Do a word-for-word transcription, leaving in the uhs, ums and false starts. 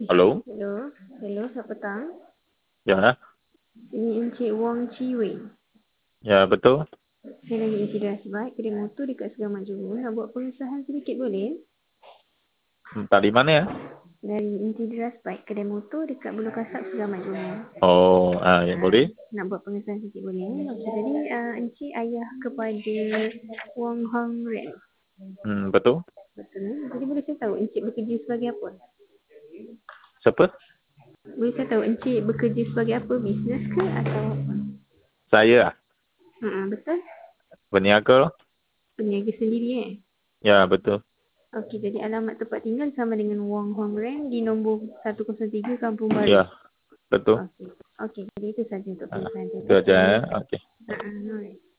Halo? Hello, hello, selamat petang. Ya, Ini Encik Wong Chi Wei. ya betul. Saya dari Encik Dasbaik, kedai motor dekat Segamat Johor. Nak buat pengesahan sedikit boleh? Hmm, Tak di mana ya? Dari Encik Dasbaik, kedai motor dekat Bulu Kasap Segamat Johor. Oh, ah, ya, Ah, boleh. nak buat pengesahan sedikit boleh? Okey, tadi uh, Encik ayah kepada Wong Hong Ren. Hmm, betul. Betul. eh? Jadi boleh saya tahu Encik bekerja sebagai apa? Siapa? Boleh saya tahu Encik bekerja sebagai apa? Bisnes ke atau apa? Saya ah, Uh, betul? berniaga loh. Peniaga sendiri eh? Ya, betul. Okey, jadi alamat tempat tinggal sama dengan Wong Hong Ren di nombor seratus tiga Kampung Baru. Ya, betul. Okey. Okey, jadi itu saja untuk Ah, pengesahan. itu Terima aja. kasih. Ya. Okey. Uh-uh, alright.